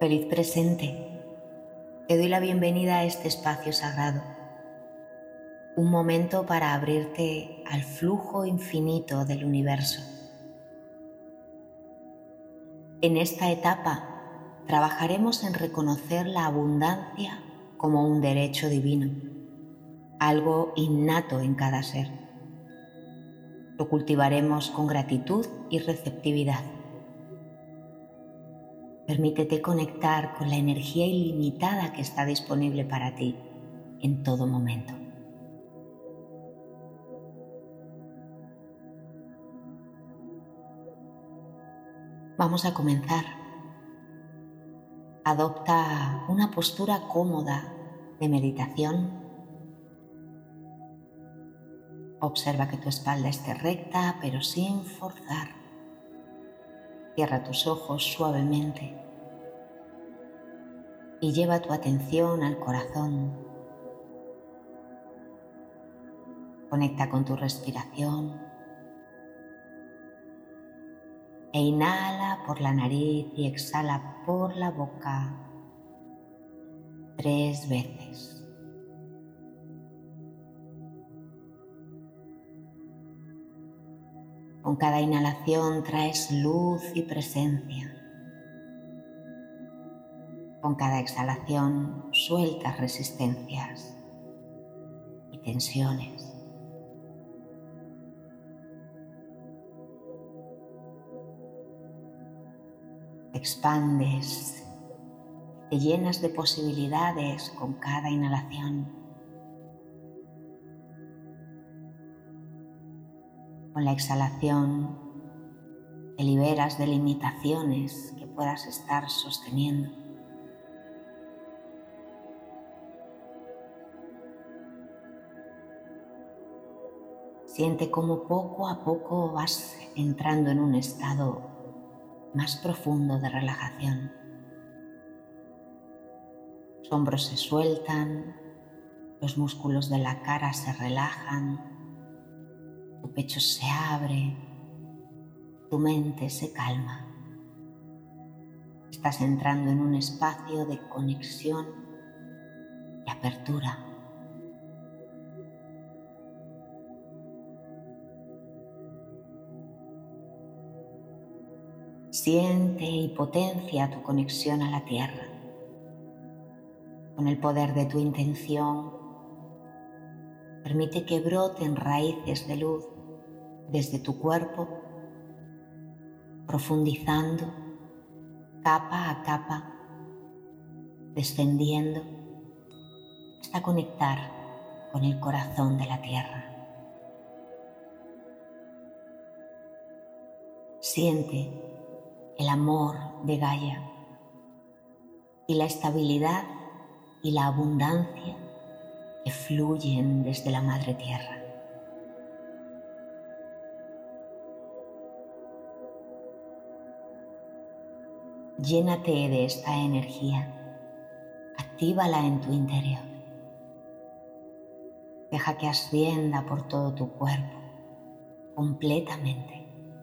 Feliz presente. Te doy la bienvenida a este espacio sagrado, un momento para abrirte al flujo infinito del universo. En esta etapa trabajaremos en reconocer la abundancia como un derecho divino, algo innato en cada ser. Lo cultivaremos con gratitud y receptividad. Permítete conectar con la energía ilimitada que está disponible para ti en todo momento. Vamos a comenzar. Adopta una postura cómoda de meditación. Observa que tu espalda esté recta, pero sin forzar. Cierra tus ojos suavemente y lleva tu atención al corazón. Conecta con tu respiración e inhala por la nariz y exhala por la boca 3 veces. Con cada inhalación traes luz y presencia. Con cada exhalación sueltas resistencias y tensiones. Te expandes, te llenas de posibilidades con cada inhalación. Con la exhalación te liberas de limitaciones que puedas estar sosteniendo. Siente cómo poco a poco vas entrando en un estado más profundo de relajación. Los hombros se sueltan, los músculos de la cara se relajan, tu pecho se abre, tu mente se calma. Estás entrando en un espacio de conexión y apertura. Siente y potencia tu conexión a la tierra. Con el poder de tu intención, permite que broten raíces de luz desde tu cuerpo, profundizando capa a capa, descendiendo hasta conectar con el corazón de la tierra. Siente el amor de Gaia y la estabilidad y la abundancia que fluyen desde la Madre Tierra. Llénate de esta energía, actívala en tu interior. Deja que ascienda por todo tu cuerpo, completamente.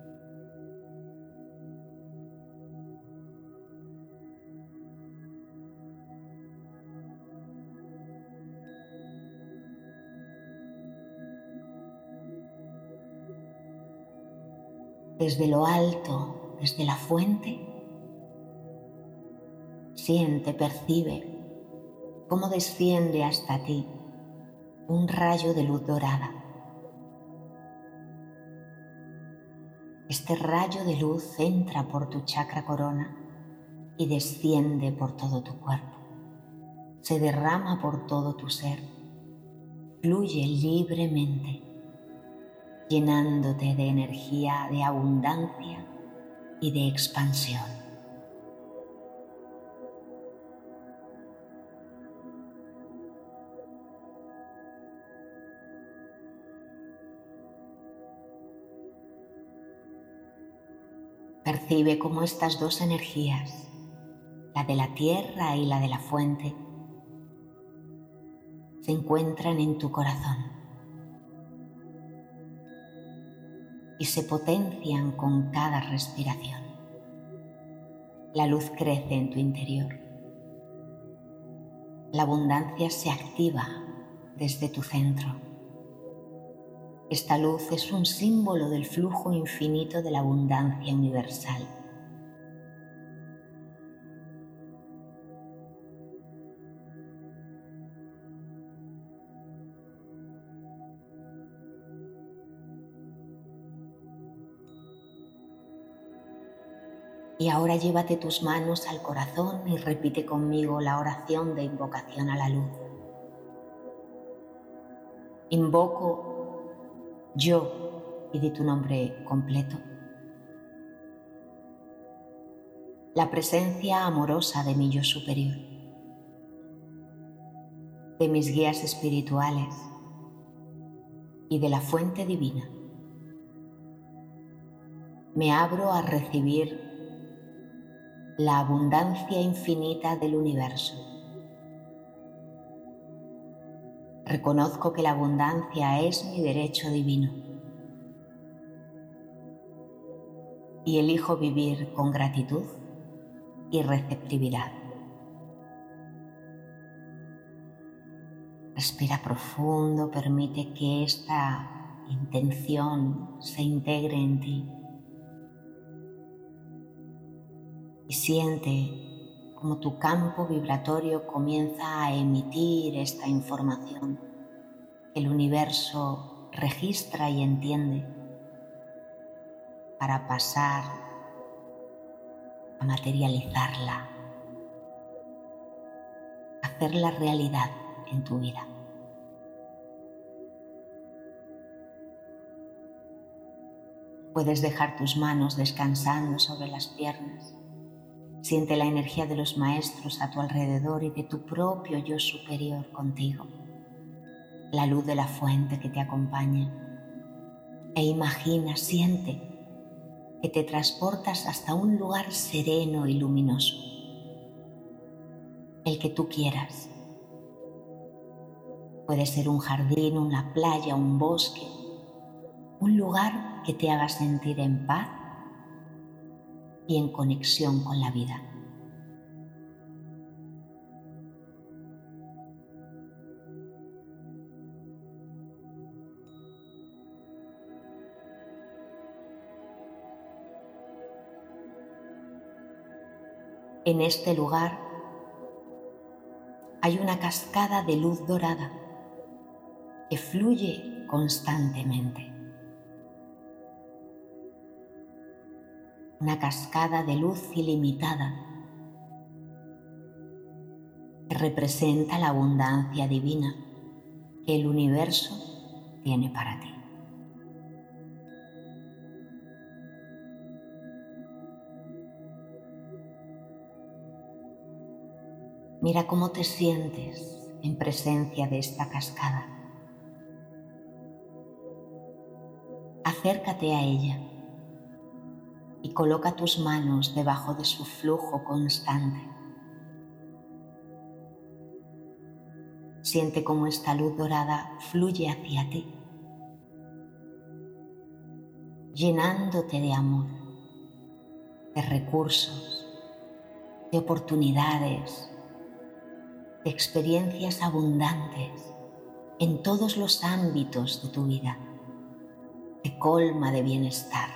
Desde lo alto, desde la fuente, siente, percibe cómo desciende hasta ti un rayo de luz dorada. Este rayo de luz entra por tu chakra corona y desciende por todo tu cuerpo. Se derrama por todo tu ser, fluye libremente, llenándote de energía de abundancia y de expansión. Percibe cómo estas dos energías, la de la tierra y la de la fuente, se encuentran en tu corazón y se potencian con cada respiración. La luz crece en tu interior. La abundancia se activa desde tu centro. Esta luz es un símbolo del flujo infinito de la abundancia universal. Y ahora llévate tus manos al corazón y repite conmigo la oración de invocación a la luz. Invoco yo, y di tu nombre completo, la presencia amorosa de mi yo superior, de mis guías espirituales y de la fuente divina. Me abro a recibir la abundancia infinita del universo. Reconozco que la abundancia es mi derecho divino y elijo vivir con gratitud y receptividad. Respira profundo, permite que esta intención se integre en ti y siente como tu campo vibratorio comienza a emitir esta información que el universo registra y entiende para pasar a materializarla, hacerla realidad en tu vida. Puedes dejar tus manos descansando sobre las piernas. Siente la energía de los maestros a tu alrededor y de tu propio yo superior contigo, la luz de la fuente que te acompaña. E imagina, siente que te transportas hasta un lugar sereno y luminoso, el que tú quieras. Puede ser un jardín, una playa, un bosque, un lugar que te haga sentir en paz y en conexión con la vida. En este lugar hay una cascada de luz dorada que fluye constantemente. Una cascada de luz ilimitada que representa la abundancia divina que el universo tiene para ti. Mira cómo te sientes en presencia de esta cascada. Acércate a ella y coloca tus manos debajo de su flujo constante. Siente cómo esta luz dorada fluye hacia ti, llenándote de amor, de recursos, de oportunidades, de experiencias abundantes en todos los ámbitos de tu vida. Te colma de bienestar.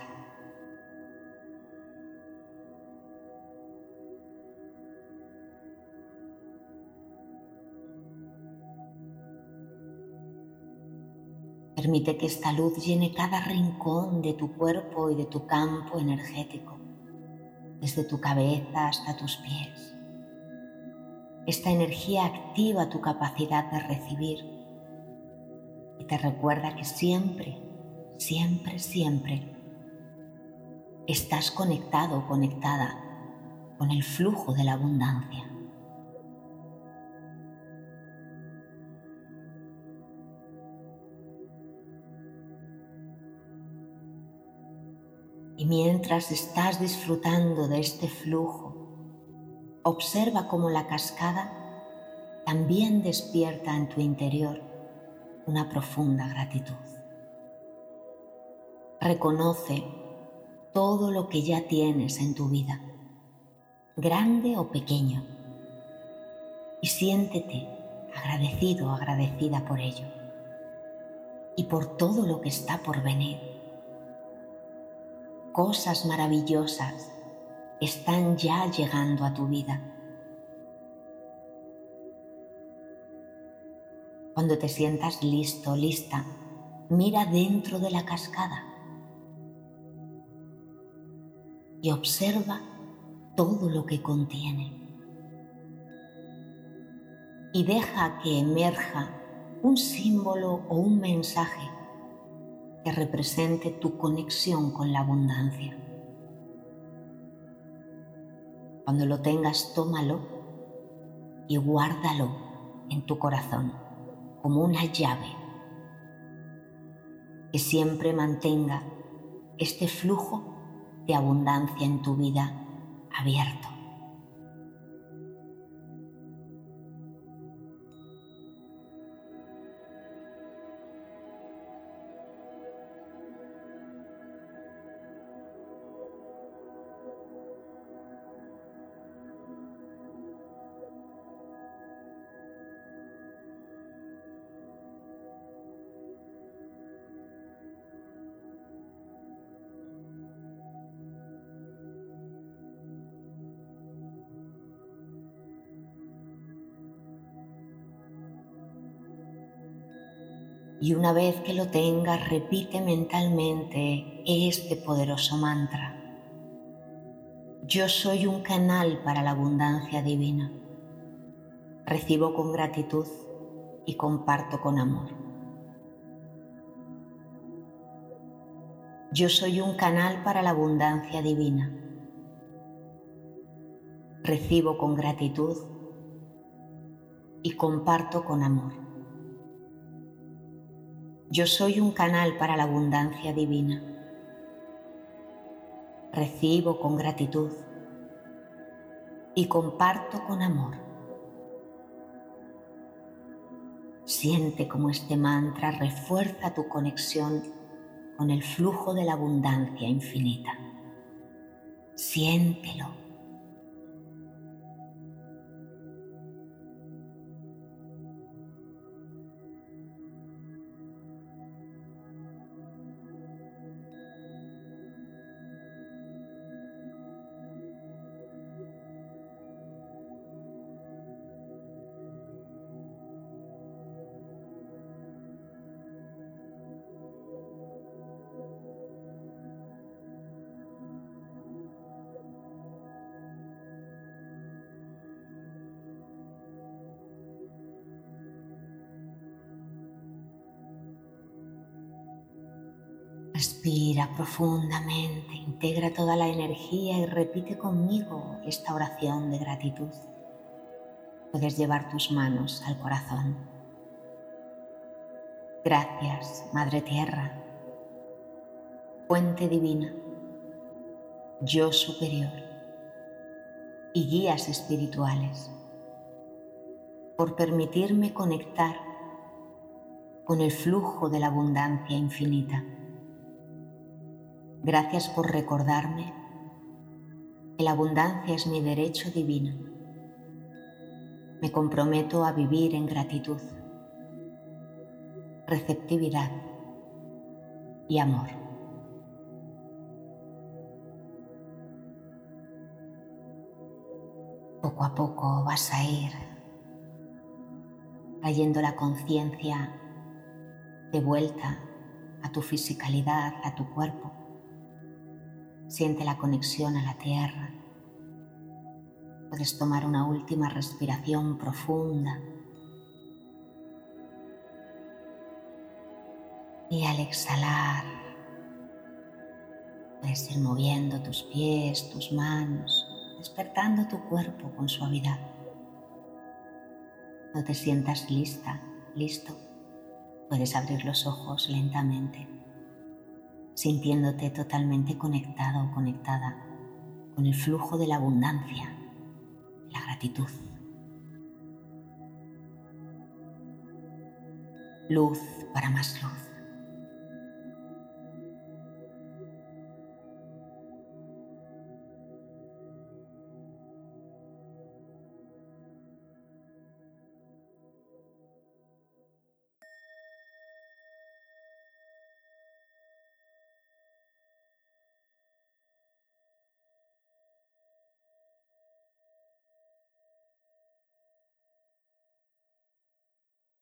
Permite que esta luz llene cada rincón de tu cuerpo y de tu campo energético, desde tu cabeza hasta tus pies. Esta energía activa tu capacidad de recibir y te recuerda que siempre, siempre, siempre estás conectado o conectada con el flujo de la abundancia. Y mientras estás disfrutando de este flujo, observa cómo la cascada también despierta en tu interior una profunda gratitud. Reconoce todo lo que ya tienes en tu vida grande o pequeño, y siéntete agradecido o agradecida por ello y por todo lo que está por venir. Cosas maravillosas están ya llegando a tu vida. Cuando te sientas listo, lista, mira dentro de la cascada y observa todo lo que contiene. Y deja que emerja un símbolo o un mensaje que represente tu conexión con la abundancia. Cuando lo tengas, tómalo y guárdalo en tu corazón como una llave que siempre mantenga este flujo de abundancia en tu vida abierto. Y una vez que lo tengas, repite mentalmente este poderoso mantra. Yo soy un canal para la abundancia divina. Recibo con gratitud y comparto con amor. Yo soy un canal para la abundancia divina. Recibo con gratitud y comparto con amor. Yo soy un canal para la abundancia divina. Recibo con gratitud y comparto con amor. Siente cómo este mantra refuerza tu conexión con el flujo de la abundancia infinita. Siéntelo. Respira profundamente, integra toda la energía y repite conmigo esta oración de gratitud. Puedes llevar tus manos al corazón. Gracias, Madre Tierra, Fuente Divina, Yo Superior y guías espirituales, por permitirme conectar con el flujo de la abundancia infinita. Gracias por recordarme que la abundancia es mi derecho divino. Me comprometo a vivir en gratitud, receptividad y amor. Poco a poco vas a ir trayendo la conciencia de vuelta a tu fisicalidad, a tu cuerpo. Siente la conexión a la tierra. Puedes tomar una última respiración profunda. Y al exhalar, puedes ir moviendo tus pies, tus manos, despertando tu cuerpo con suavidad. Cuando te sientas lista, listo, puedes abrir los ojos lentamente, sintiéndote totalmente conectado o conectada con el flujo de la abundancia, la gratitud. Luz para más luz.